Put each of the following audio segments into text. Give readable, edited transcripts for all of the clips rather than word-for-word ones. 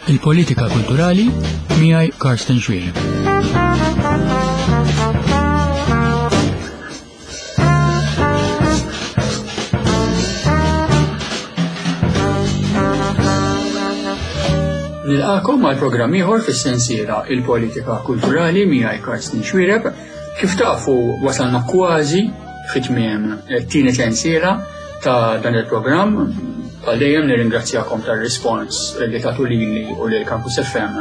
Il-politika kulturali miegħi Karsten Schwier. Nilqakom għal programm ieħor fis-sensiela Il-Politika Kulturali miegħi Karsten Schwier. Kif tafu wasalna kważi fit-tmiem it-tieni sensiela ta' dan il-programm. Għal dejjem nirringrazzjakom tal-rispons li tagħtu lili u lil Campus FM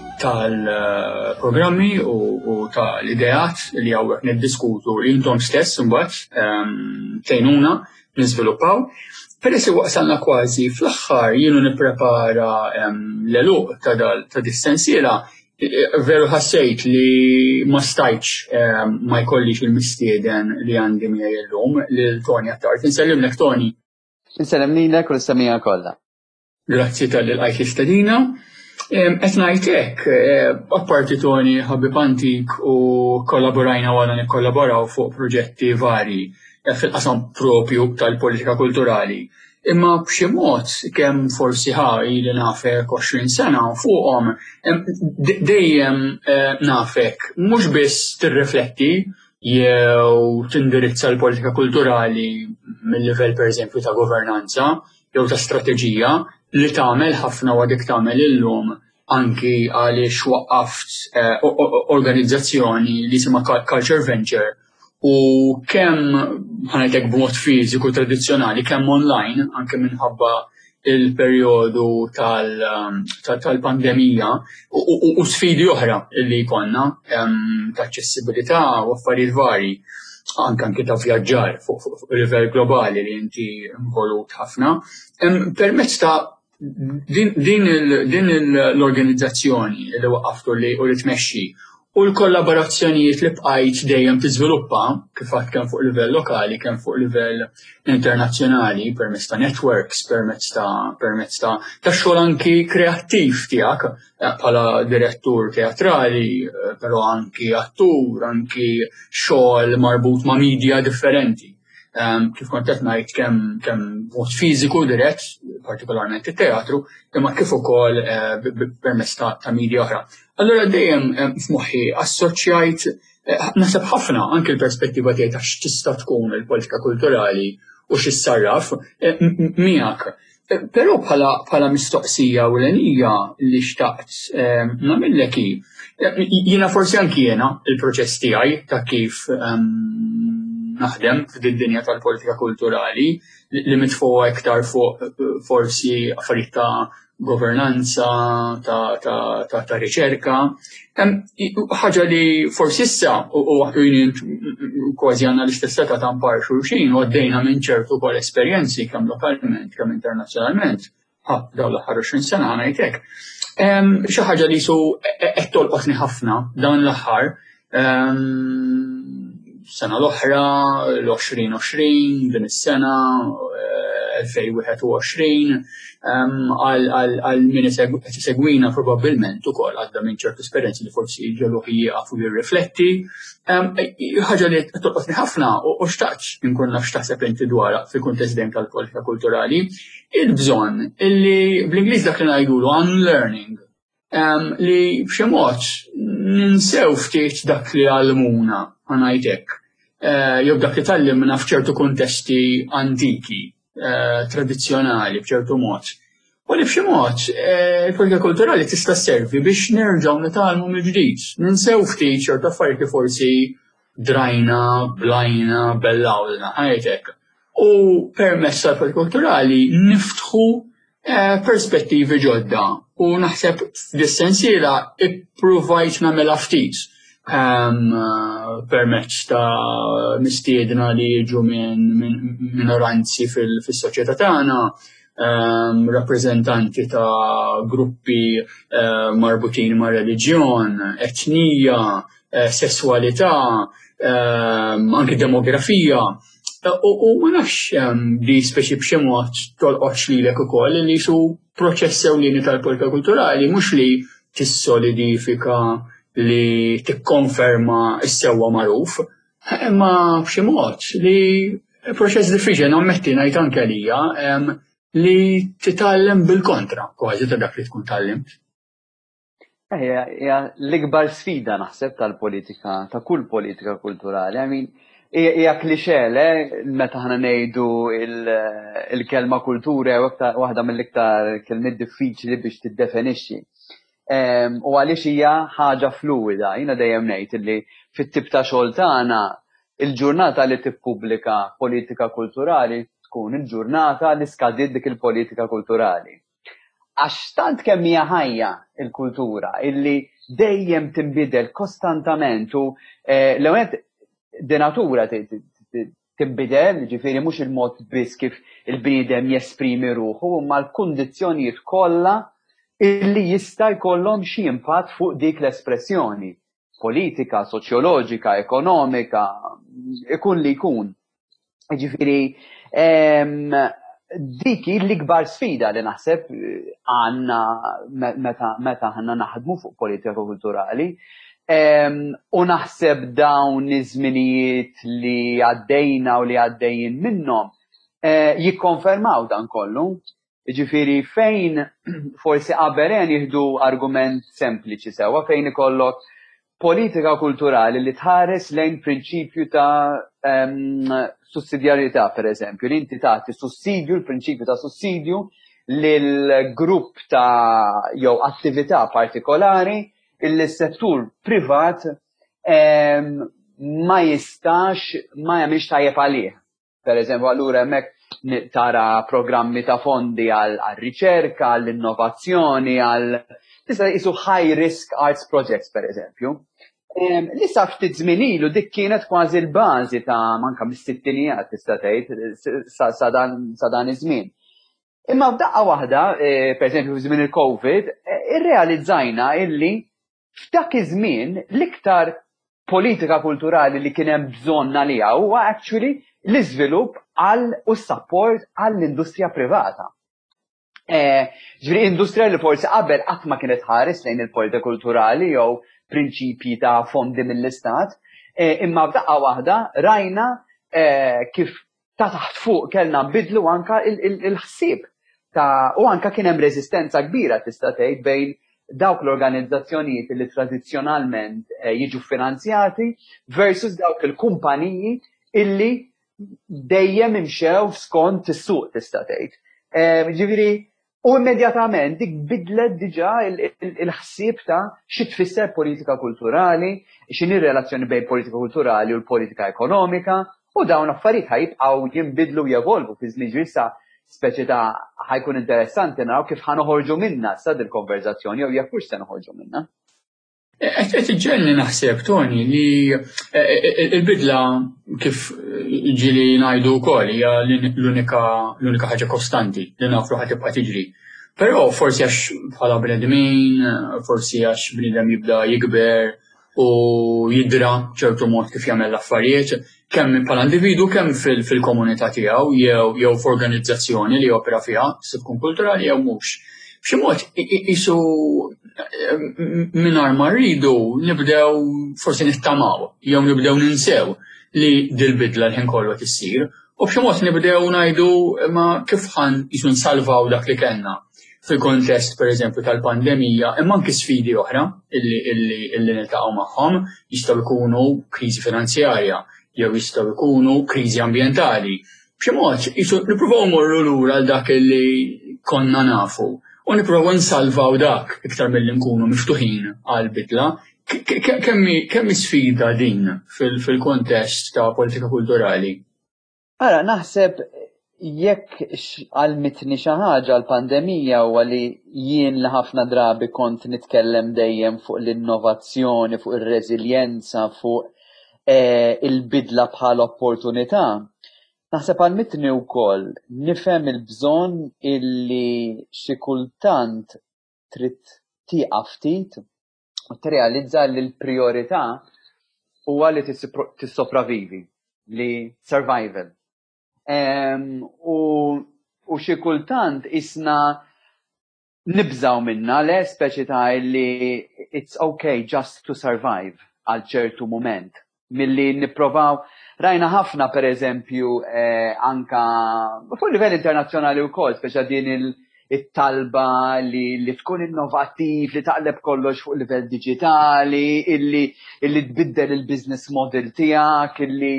tal-programmi u tal-ideat li hawnhekk niddiskutu intom stess imbagħad tgħinuna niżviluppaw. Peress li wasalna kważi fl-aħħar jienu nipprepara l-eluq ta' dis-sensiela, veru ħassejt li ma stajtx ma jkollix il-mistieden li għandi miegħi llum lil Tony Attard. Insellimlek Tony. Insellimlilek u l-istamija kollha. Grazzi tal-qajt l-istadina. Qed ngħid hekk, apparti Tony ħabib antik u kollaborajna wara nikkollaboraw fuq proġetti varji fil-qasam propju tal-politika kulturali. Imma b'xi mod kemm forsi ili nafek 20 sena fuqhom dejjem nafek mhux biss tirrifletti jew tindirizza l-politika kulturali mill-livell pereżempju ta' governanza jew ta' strateġija li tagħmel ħafna wa dik tagħmel illum anki għaliex waqqaft organizzazzjoni li jisimha Culture Venture u kemm ħanejtek b'mod fiżiku tradizzjonali kemm online anke minħabba il-perjodu tal-pandemija u sfidi oħra li jkollna ta' aċċessibilità u affarijiet varji anke ta' vjaġġar fuq livell globali li inti involut ħafna. Permezz ta' din l-organizzazzjoni li waqqaftu li u li tmexxi u l-kollaborazzjonijiet li bqajt dejjem tiżviluppa kif qatt kemm fuq livell lokali kemm fuq livell internazzjonali permezz ta' networks, permezz ta' xogħol anki kreattiv tiegħek bħala direttur teatrali, però anki attur, anki xogħol marbut ma' media differenti. Kif kont qed ngħid kemm mod fiżiku dirett, partikolarment it-teatru, imma kif ukoll permezz ta' media oħra. Allura dejjem f'moħħi assoċjajt naħseb ħafna anke l-perspettiva tiegħi ta' x'tista' tkun il-politika kulturali u x'issarraf miegħek. Però bħala mistoqsija ewlenija li xtaqt nagħmellek jiena forsi anki jiena il-proċess tiegħi ta' kif naħdem fid-dinja tal-politika kulturali li mitfuq iktar fuq forsi affarijiet ta' governanza, ta' riċerka. Ħaġa li forsi issa u kważi għandna l-istess età ta' mpar xulxin u għaddejna minn ċertu wkoll esperjenzi kemm lokalment, kemm internazzjonalment. Dawn l-aħħar 20 sena ngħid hekk. Xi ħaġa li qed tolqotni ħafna dawn l-aħħar sena l-oħra, l-2020, din is-sena, 2021, għal min segwina probabbilment ukoll għadda minn ċertu esperjenzi li forsi ġelu jieqaf u jirrifletti. Ħaġa li tolqotni ħafna u xtaqt inkun naf x'taħseb inti dwarha fil-kuntest dejjem tal-politika kulturali, il-bżonn illi bl-Ingliż dak li ngħidulu unlearning li b'xi mod ninsew ftit dak li għallmuna ħanajtek. Jew dak li tallimna f'ċertu kuntesti antiki, tradizzjonali b'ċertu mod. U li b'xi mod il-politika kulturali tista' sservi biex nerġgħu nitgħallmu mill-ġdid. Ninsew ftit ċertu affarijiet li forsi drajna, blajna, bellawlna, ħajtek. U permezz tal-politika kulturali niftħu perspettivi ġodda u naħseb f'dis-sensiela ippruvajt nagħmilha ftit. Permezz ta' mistiedna li jiġu minn minoranzi fis-soċjetà tagħna, rappreżentanti ta' gruppi marbutin ma' reliġjon, etnija, sessualità, anke demografija. U ma nafx di speċi b'xi mod tolqotx lilek ukoll li su proċess ewlieni tal-politika kulturali mhux li tissolidifika li tikkonferma s-sewwa magħruf, imma b'xi mod li proċess diffiċli nammetti ngħid anke għalija li titgħallem bil-kontra kważi ta' dak li tkun tallimt. Hija l-ikbar sfida naħseb tal-politika, ta' kull politika kulturali. I mean, hija klixele meta ħana ngħidu il-kelma kultura waħda mill-iktar kelmiet diffiċli biex tiddefinixxi. U għaliex hija ħaġa fluida, jiena dejjem ngħid illi fit-tip ta' xogħol tagħna il-ġurnata li tippubblika politika kulturali tkun il-ġurnata li skadiet dik il-politika kulturali. Għax tant kemm hija ħajja il-kultura illi dejjem tinbidel kostantament u l-ewwel natura tinbidel, ġifieri mhux il-mod biss kif il-bniedem jesprimi ruħu, imma l-kundizzjonijiet kollha illi jista' jkollhom xi impatt fuq dik l-espressjoni politika, soċjoloġika, ekonomika, ikun li jkun. Ġifieri dik l-ikbar sfida li naħseb għandna meta ħanna naħdmu fuq politika kulturali. U naħseb dawn iż-żminijiet li għaddejna u li għaddejjin minnhom jikkonfermaw dan kollu. Ġifieri fejn forsi qabel jieħdu argument sempliċi sewwa fejn ikollok politika kulturali li tħares lejn prinċipju ta' sussidjarjetà, pereżempju, li inti tagħti sussidju, l-prinċipju ta' sussidju lil grupp ta' jew attività partikolari illi s-settur privat ma jistax ma jagħmilx tajjeb għalih. Pereżempju, allura hemmhekk tara programmi ta' fondi għal riċerka, għall innovazzjoni, għal tista' qisu high risk arts projects pereżempju. Lissa ftit żmien ilu dik kienet kważi l-bażi ta' manka mis-sittinijiet tista' tgħid sa dan iż-żmien. Imma f'daqqa waħda, pereżempju f'żmien il-COVID, irrealizzajna illi f'dak iż-żmien l-iktar politika kulturali li kien hemm bżonn għaliha huwa actually l-iżvilupp u s-support għall-industrija privata. Ġifieri industrija li forsi qabel qatt ma kienet ħares lejn il-politika kulturali jew prinċipji ta' fondi mill-istat, imma f'daqqa waħda rajna kif ta' taħt fuq kellna nbidlu anka il-ħsieb u anka kien hemm reżistenza kbira tista' tgħid bejn dawk l-organizzazzjonijiet li tradizzjonalment jiġu finanzjati versus dawk il-kumpaniji illi dejjem imxew skont is-suq tista' tgħid. Ġifieri u immedjatament dik bidlet diġà il-ħsieb ta' xi tfisser politika kulturali, x'inhi r-relazzjoni bejn politika kulturali u l-politika ekonomika, u dawn affarijiet ħajbqgħu jinbidlu jevolvu fi żmien issa speċi ta' ħajkun interessanti naraw kif ħanoħorġu minnha sa dil-konverzazzjoni jew jekk mhux se noħorġu minnha. Qed iġġenni naħseb Toni li l-bidla kif ġieli ngħidu wkoll hija l-unika ħaġa kostanti li nafu ħad tibqa' tiġri. Però forsi għax bħala bnedmin, forsi għax bniedem jibda jikber u jidra ċertu mod kif jagħmel l-affarijiet, kemm bħala individu kemm fil-komunità tiegħu jew f'organizzazzjoni li opera fiha, se tkun kulturali jew mhux. B'xi mod isu mingħajr ma rridu nibdew forsi nittamaw jew nibdew ninsew li dil-bidla l-ħin kollu qed issir u b'xi mod nibdew ngħidu ma kif ħan isu nsalvaw dak li kellna fil-kontest pereżempju tal-pandemija imma anke sfidi oħra illi niltaqgħu magħhom jistgħu jkunu kriżi finanzjarja jew jistgħu jkunu kriżi ambjentali. B'xi mod isu nippruvaw mmorru lura għal dak illi konna nafu. U nippruvaw nsalvaw dak iktar milli nkunu miftuħin għal bidla. Kemm sfida din fil-kontest ta' politika kulturali? Ara, naħseb jekk għalmitni xi ħaġa l-pandemija huwa li jien li ħafna drabi kont nitkellem dejjem fuq l-innovazzjoni, fuq ir-reżiljenza, fuq il-bidla bħala opportunità. Naħseb għalmitni wkoll nifhem il-bżonn illi xi kultant trid tieqaf ftit u tirrealizza li l-prijorità huwa li tissopravivi, li survival. U xi kultant isna nibżaw minna le speċi ta' li it's okay just to survive għal ċertu mument. Milli nipprovaw rajna ħafna pereżempju anka fuq livell internazzjonali wkoll speċa din it-talba li tkun innovattiv, li taqleb kollox fuq livell digitali, illi tbiddel il-business model tiegħek,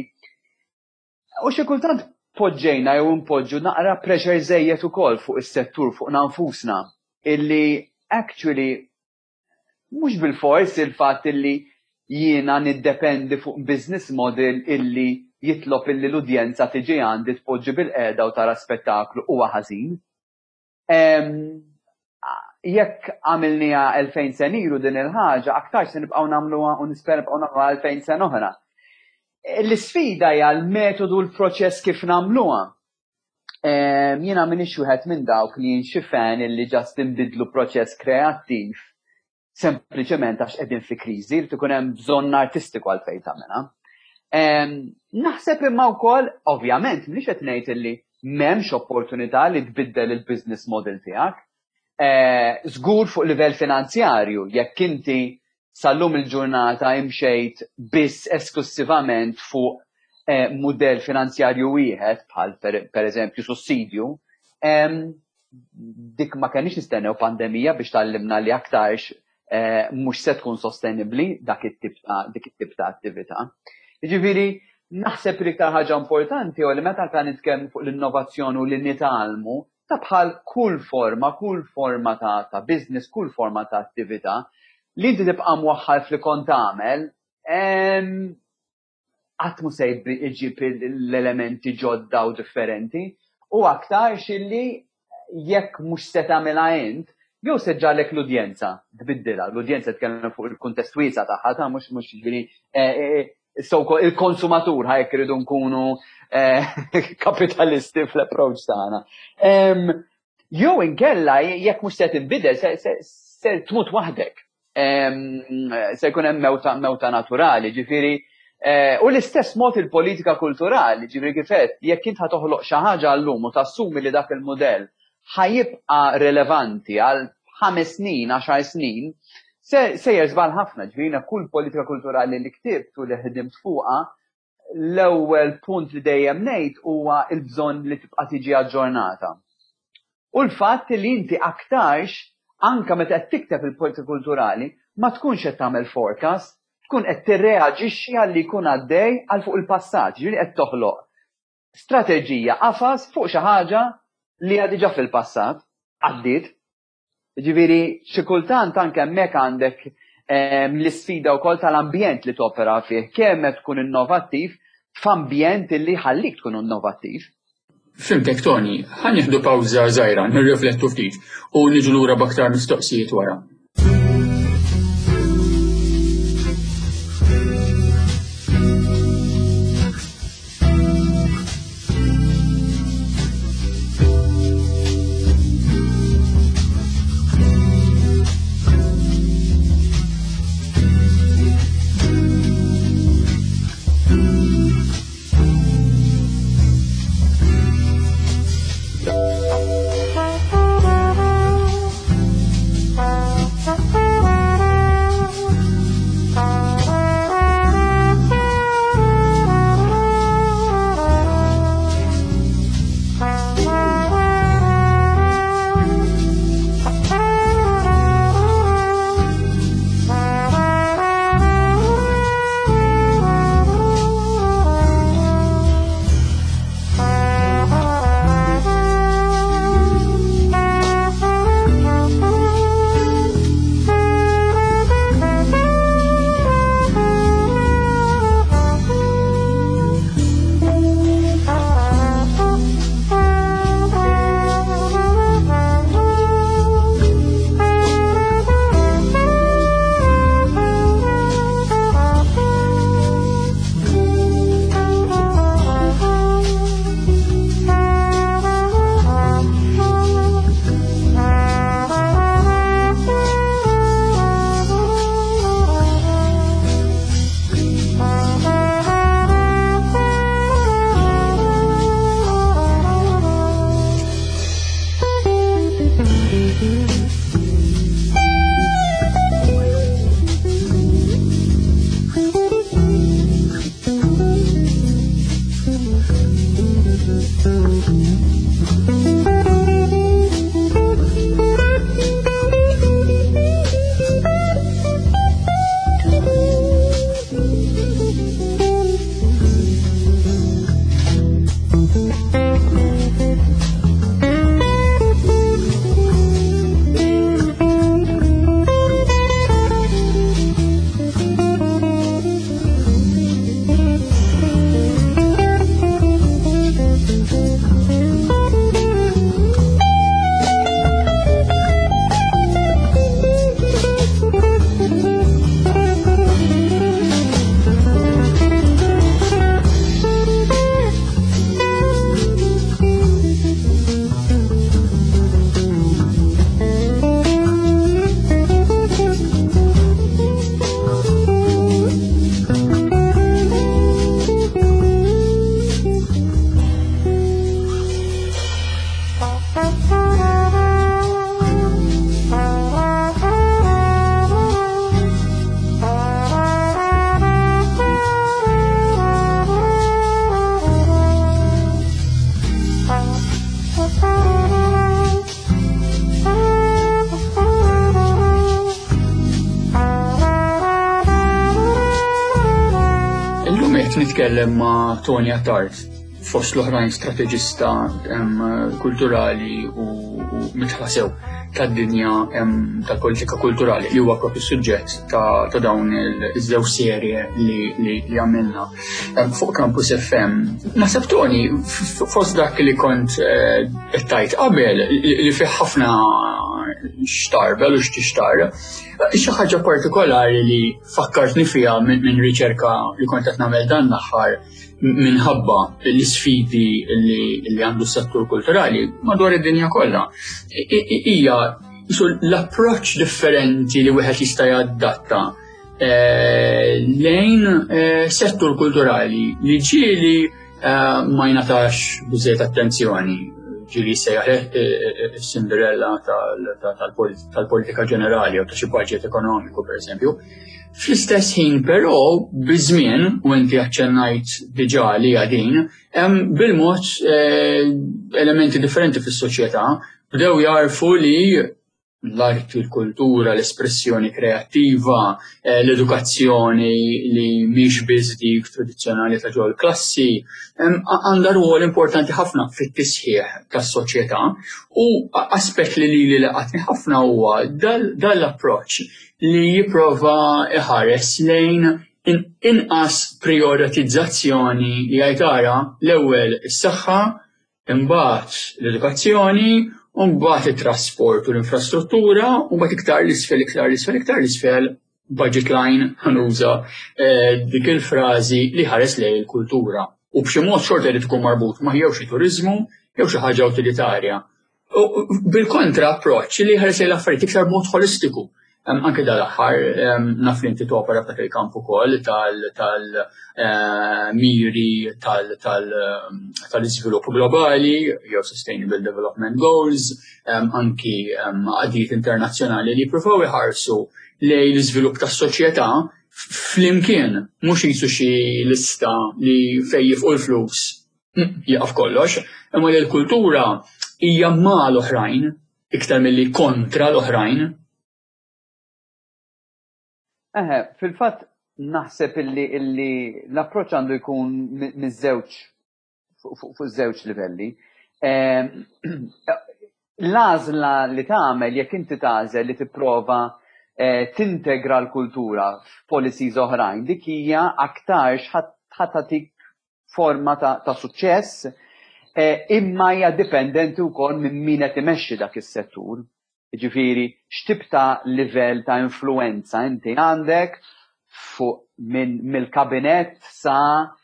u xi kultant poġġejna jew impoġġu naqra pressure żejjed ukoll fuq is-settur fuq nfusna illi actually mhux bil-fors il-fatt illi jiena niddependi fuq business model illi jitlob illi l-udjenza tiġi għandi tpoġġi bil-qiegħda u tara spettaklu huwa ħażin. Jekk għamilniha 2000 sen ilu din il-ħaġa, aktar se nibqgħu nagħmluha u nispera nibqgħu nagħmluha 2000 sen oħra. L-isfida hija l-metodu l-proċess kif nagħmluha. Jiena m'iniex wieħed minn dawk li jinxifen illi ġast inbidlu proċess kreattiv sempliċement għax qegħdin fi kriżi li tkun hemm bżonn artistiku għalfejn tagħmilha. Naħseb imma wkoll, ovvjament, m'iniex qed ngħid illi m'hemmx opportunità li tbiddel il-business model tiegħek. Żgur fuq livell finanzjarju, jekk inti sal-lum il-ġurnata imxejt biss esklusivament fuq mudell finanzjarju wieħed bħal pereżempju sussidju, dik ma kenniex nistennew pandemija biex tallimna li aktarx mhux se tkun sostenibbli dik it-tip ta' attività. Jiġifieri naħseb li iktar ħaġa importanti u li meta kan nitkellmu fuq l-innovazzjoni u li nitgħallmu ta' bħal kull forma ta' business, kull forma ta' attività li inti tibqa' mwaħħal fli kont tagħmel, qatt mhu se jġib l-elementi ġodda u differenti u aktar xilli jekk mhux se tagħmilha int, jew se ġallek l-udjenza tbiddilha, l-udjenza tkellem fuq il-kuntest wiesa tagħha ta' mhux il-konsumatur ħajk iridu nkunu kapitalisti fl-approach tagħna. Jew inkella jekk mhux se tinbidel se tmut waħdek. Se jkun hemm mewta naturali, ġifieri u l-istess mod il-politika kulturali, ġifieri kif qed jekk int ħatoħloq xi ħaġa llum u tassumi li dak il-mudell ħajibqa' relevanti għal 5 snin, 10 snin, se jeżbal ħafna, ġifieri kull politika kulturali li ktibt u li ħdimt fuqha, l-ewwel punt li dejjem ngħid huwa l-bżonn li tibqa' tiġi aġġornata. U l-fatt li inti aktarx anke meta qed tikteb il-politika kulturali ma tkunx qed tagħmel forecast, tkun qed tirreaġixxi għalli jkun għaddej għal fuq il-passat, ġifieri qed toħloq strateġija qafas fuq xi ħaġa li għad diġà fil-passat, għaddiet. Ġifieri xi kultant anke hemmhekk għandek l-isfida wkoll tal-ambjent li topera fih, kemm qed tkun innovattiv f'ambjent li ħallik tkun innovattiv. Fimtek Tony, ħan nieħdu pawża żgħira, nirriflettu ftit u niġu lura b'aktar mistoqsijiet wara. Illum qed nitkellem ma' Tony Attard, fost l-oħrajn strateġista kulturali u mitħasew tad-dinja tal-politika kulturali li huwa propju suġġett ta' dawn iż-żewġ serje li għamilna fuq Campus FM. Naħseb Tony, fost dak li kont qed tajt qabel li fih ħafna xtarbel u xtixtar, xi ħaġa partikolari li fakkartni fiha minn riċerka li kont qed nagħmel dan l-aħħar minħabba l-isfidi li għandu s-settur kulturali madwar id-dinja kollha. Hija l-approċċ differenti li wieħed jista' jadatta lejn settur kulturali li ġieli ma jnatax biżejjed attenzjoni, ġieli sejjaħ Cinderella tal-politika ġenerali u ta' xi budget ekonomiku pereżempju. Fl-istess ħin però biż-żmien, u inti aċċennajt diġà li din, hemm bil-mod elementi differenti fis-soċjetà bdew jarfu li l-art, il-kultura, l-espressjoni kreattiva, l-edukazzjoni li mhix biss dik tradizzjonali ta' ġol klassi, għandha rwol importanti ħafna fit-tisħiħ tas-soċjetà u aspett li laqatni ħafna huwa dal-approċċ li jipprova iħares lejn inqas prioritizzazzjoni li jgħidara l-ewwel is-saħħa, imbagħad l-edukazzjoni, u mbagħad it-trasport u l-infrastruttura, u mbagħad iktar l-isfel budget line ħanuża dik il-frażi li ħares lejn il-kultura. U b'xi mod xorta li tkun marbut ma' jew xi turiżmu jew xi ħaġa utilitarja. Bil-kontra approċċ li ħares lejn l-affarijiet iktar mod holistiku. Anke dal-aħħar naf li inti topera f'dak il-kamp ukoll tal-miri tal-iżvilupp globali, jew Sustainable Development Goals, anki għadijiet internazzjonali li jippruvaw iħarsu lejn l-iżvilupp tas-soċjetà flimkien, mhux qisu xi lista li fejn jifqu l-flus jaqaf kollox, imma li l-kultura hija ma' l-oħrajn iktar milli kontra l-oħrajn. Fil-fatt naħseb illi l-approċċ għandu jkun miż-żewġ fuq żewġ livelli. L-għażla li tagħmel jekk inti tagħżel li tipprova tintegra l-kultura f'policies oħrajn, dik hija aktarx ħadd forma ta' suċċess, imma hija dipendenti wkoll minn min qed imexxi dak is-settur. Ġifieri, x'tib ta' livell ta' influenza inti għandek fuq mill-kabinett sa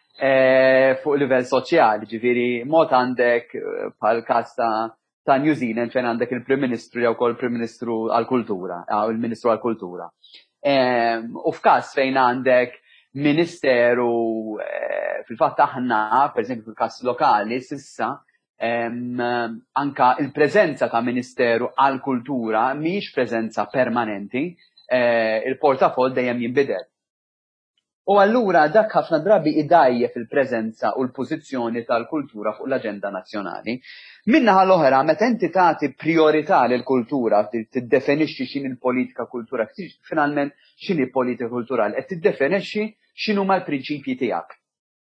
fuq livell soċjali. Ġifieri, mod għandek bħal każ ta' New Zealand fejn għandek il-Prim Ministru jew ukoll Prim Ministru għall-Kultura, il-Ministru għall-Kultura. U f'każ fejn għandek Ministeru fil-fatt aħna, pereżempju fil-każ lokali, s'issa anka il-preżenza ta' Ministeru għall-Kultura mhix preżenza permanenti, il-portafoll dejjem jinbidel. U allura dak ħafna drabi idajjef il-preżenza u l-pożizzjoni tal-kultura fuq l-aġenda nazzjonali. Minnaħa l-oħra, meta inti tagħti priorità lill-kultura, tiddefinixxi x'inhi l-politika kulturali, finalment x'inhi politika kulturali, qed tiddefinixxi x'inhuma l-prinċipji tiegħek.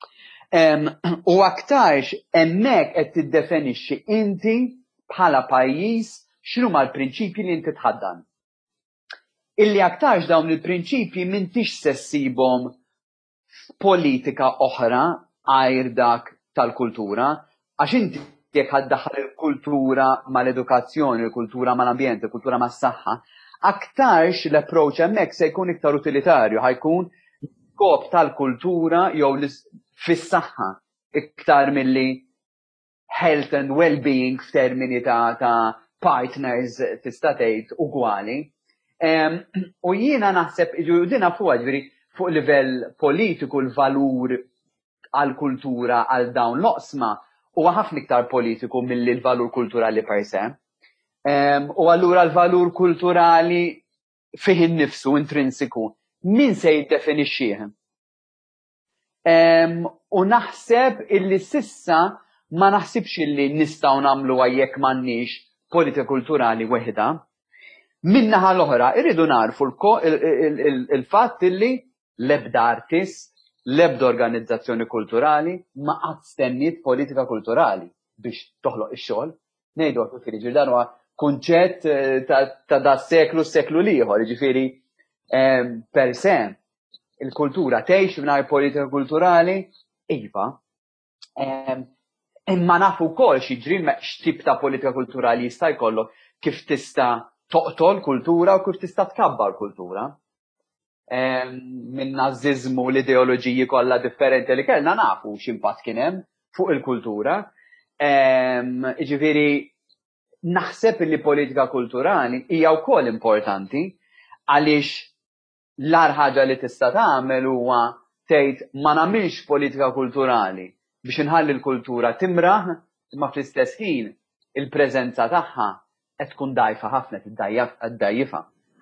U aktarx hemmhekk qed tiddefinixxi inti bħala pajjiż x'inhuma l-prinċipji li inti tħaddan. Illi aktarx dawn il-prinċipji m'intix se ssibhom f'politika oħra għajr dak tal-kultura, għax inti jekk ħaddaħħal il-kultura mal-edukazzjoni, il-kultura mal-ambjent, il-kultura mas-saħħa, aktarx l-approach hemmhekk se jkun iktar utilitarju, ħajkun skop tal-kultura jew fis-saħħa iktar milli health and well-being f'termini ta' partners tista' tgħid ugwali. U jiena naħseb dina fuq livell politiku l-valur għall-kultura għal dawn l-oqsma huwa ħafna iktar politiku milli l-valur kulturali per se. U allura l-valur kulturali fih innifsu intrinsiku min se jiddefinixxih. U naħseb illi sissa ma naħsibx li nistgħu nagħmlu jekk m'għandniex politika kulturali weħda. Min-naħa l-oħra irridu narfu il-fatt li l-ebda artist, l-ebda organizzazzjoni kulturali ma qatt stenniet politika kulturali biex toħloq ix-xogħol. Ngħidu ġifieri dan huwa kunċett ta' da seklu ieħor, ġifieri per se il-kultura tgħix mingħajr politika kulturali, iva. Imma nafu wkoll x'jiġri x'tip ta' politika kulturali jista' jkollok kif tista' toqtol kultura u kif tista' tkabbar kultura. Minn nażiżmu l-ideoloġiji kollha differenti li kellna nafu x'impatt kien hemm fuq il-kultura. Ġifieri naħseb li politika kulturali hija wkoll importanti għaliex l-ar ħaġa li tista' tagħmel huwa tgħid ma nagħmilx politika kulturali biex inħalli l-kultura timraħ, imma fl-istess ħin il-preżenza tagħha qed tkun dgħajfa ħafna tiddajjifha.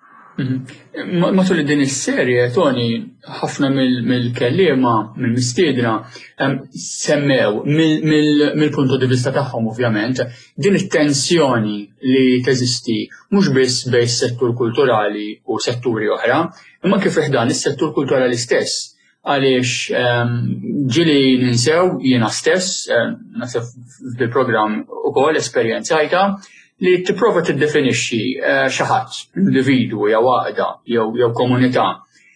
Matul din is-serje, Tony, ħafna mill-kelliema, mill-mistiedna, semmew mill-punto di vista tagħhom ovvjament, din it-tensjoni li teżisti mhux biss bejn is-settur kulturali u setturi oħra, imma kif dan is-settur kulturali stess. Għaliex ġili ninsew jiena stess, nasib fil-programm ukoll esperjenzajta li tipprova tiddefinixxi xi ħadd, individwu jew għaqda jew komunità.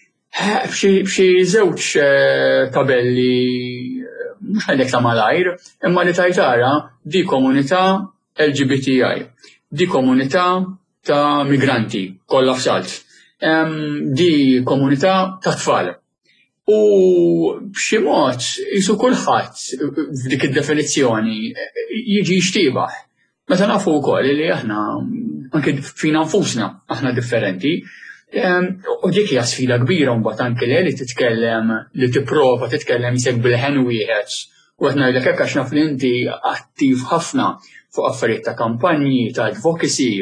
B'xi żewġ tabelli mhux ngħidlek ta' malajr, imma li tajtara di komunità LGBTI, di komunità ta' migranti kollha f'salt, di komunità ta' tfal. U b'xi mod isu kulħadd f'dik id-definizzjoni jiġi jixtiebaħ. Meta nafu wkoll li aħna anke fina nfusna aħna differenti, u dik hija sfida kbira mbagħad anke li titkellem li tipprova titkellem isek bil-ħen wieħed. U qed ngħidlek hekk għax naf li inti attiv ħafna fuq affarijiet ta' kampanji, ta' advocacy,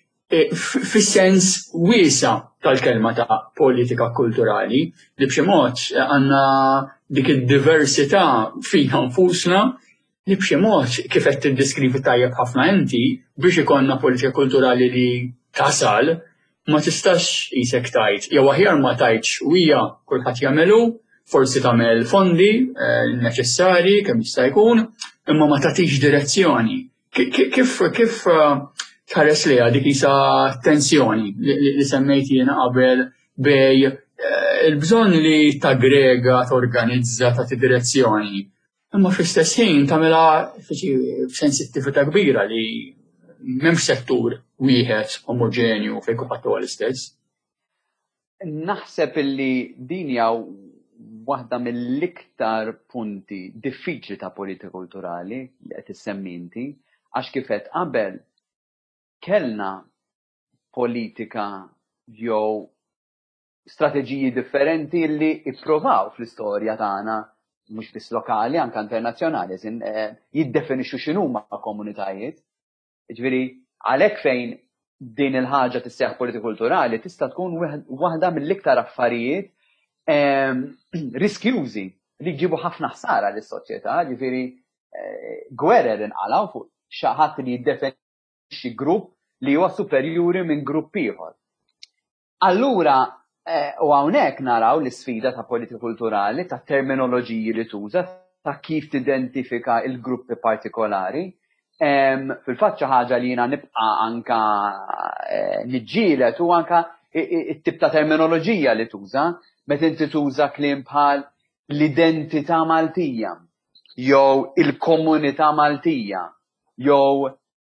fis-sens wiesa tal-kelma ta' politika kulturali li b'xi mod għandna dik id-diversità fina nfusna li b'xi mod kif qed tiddeskrivi tajjeb ħafna inti biex ikollna politika kulturali li tasal ma tistax isek tajt jew aħjar ma tajtx u hija kulħadd jagħmelu, forsi tagħmel fondi neċessarji kemm jista' jkun, imma ma tagħtix direzzjoni. Kif tħares li dik isa tensjoni li semmejt jiena qabel bej il-bżonn li tagrega, torganizza, tagħti direzzjoni. Imma fl-istess ħin tagħmilha b'sensittività kbira li m'hemmx settur wieħed omogenju fejn kulħadd huwa l-istess. Naħseb illi din hija waħda mill-iktar punti diffiċli ta' politika kulturali li qed issemmi inti, għax kif qed qabel kellna politika jew strateġiji differenti li ippruvaw fl-istorja tagħna mhux biss lokali anke internazzjonali jiddefinixxu x'inhuma komunitajiet. Jiġifieri għalhekk fejn din il-ħaġa tisseħħ politika kulturali tista' tkun waħda mill-iktar affarijiet riskjużi li jġibu ħafna ħsara lis-soċjetà, jiġifieri gwerer inqalgħu fuq xi ħadd li jiddefinixxi grupp li huwa superjuri minn grupp ieħor. Allura u hawnhekk naraw l-isfida ta' politika kulturali, ta' terminoloġiji li tuża, ta' kif tidentifika il-gruppi partikolari. Fil-fatt xi ħaġa li jiena nibqa' anka niġġieled u anka it-tip ta' terminoloġija li tuża, meta inti tuża kliem bħal l-identità Maltija, jew il-komunità Maltija, jew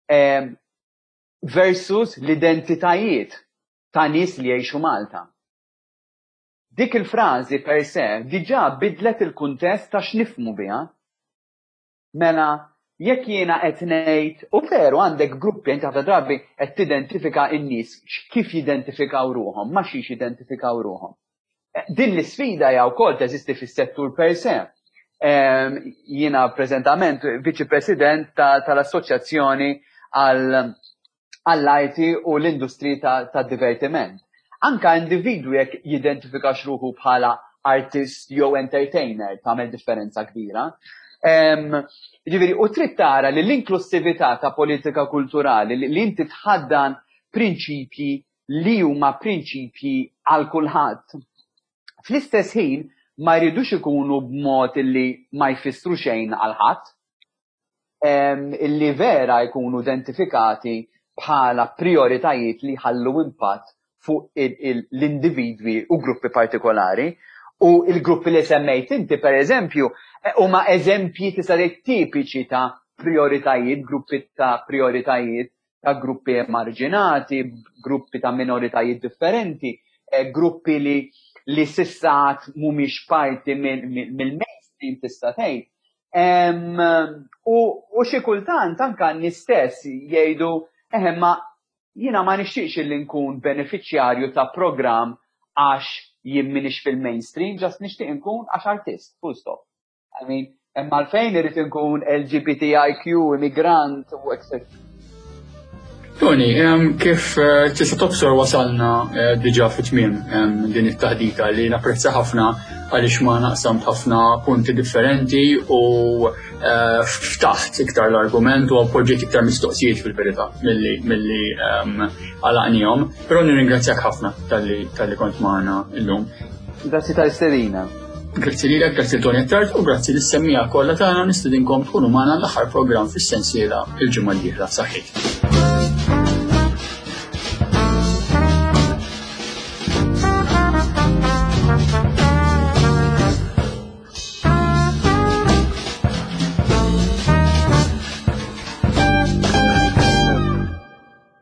versus l-identitajiet ta' nies li jgħixu Malta. Dik il-frażi per se diġà bidlet il-kuntest ta' x'nifhmu biha. Mela jekk jiena qed ngħid u veru għandek gruppi inti ħafna drabi qed tidentifika n-nies kif jidentifikaw ruhom, ma xiex jidentifikaw ruhom. Din l-isfida hija wkoll teżisti fis-settur per se. Jiena preżentament viċi president tal-Assoċjazzjoni għall-arti u l-industri ta' divertiment. Anka individwi jekk jidentifikax ruħu bħala artist jew entertainer tagħmel differenza kbira. Ġifieri, u trid tara li l-inklusività ta' politika kulturali li inti tħaddan prinċipji li huma prinċipji għal kulħadd. Fl-istess ħin ma jridux ikunu b'mod li ma jfissru xejn għal ħadd, illi vera jkunu identifikati bħala prioritajiet li ħallu impatt fuq l-individwi u gruppi partikolari. U il-gruppi li semmejt inti, per eżempju, huma eżempji tista' tipiċi ta' prioritajiet, gruppi ta' prioritajiet ta' gruppi marġinati, gruppi ta' minoritajiet differenti, gruppi li sissat mhumiex parti mill-mainstream tista' tgħid. U xi kultant anke n-istess jgħidu ma jiena ma nixtieqx li nkun benefiċjarju ta' programm għax jien m'iniex fil-mainstream, ġast nixtieq nkun għax artist, full stop. I mean, imma għalfejn irid nkun LGBTIQ, immigrant u etc. Toni, kif tista' tobsor wasalna diġà fit-tmiem din it-taħdita li napprezza ħafna għaliex ma naqsamt ħafna punti differenti u ftaħt iktar l-argument u appoġġejt iktar mistoqsijiet fil-verità milli għalaqnihom, però nirringrazzjak ħafna tal-li kont magħna llum. Grazzi tal-istedina. Grazzi lilek, grazzi Toni Ettart u grazzi lis-semmija kollha tagħna nistedinkom tkunu magħna l-aħħar programm fis-sensiela il-ġimgħa d-dieħla saħħit.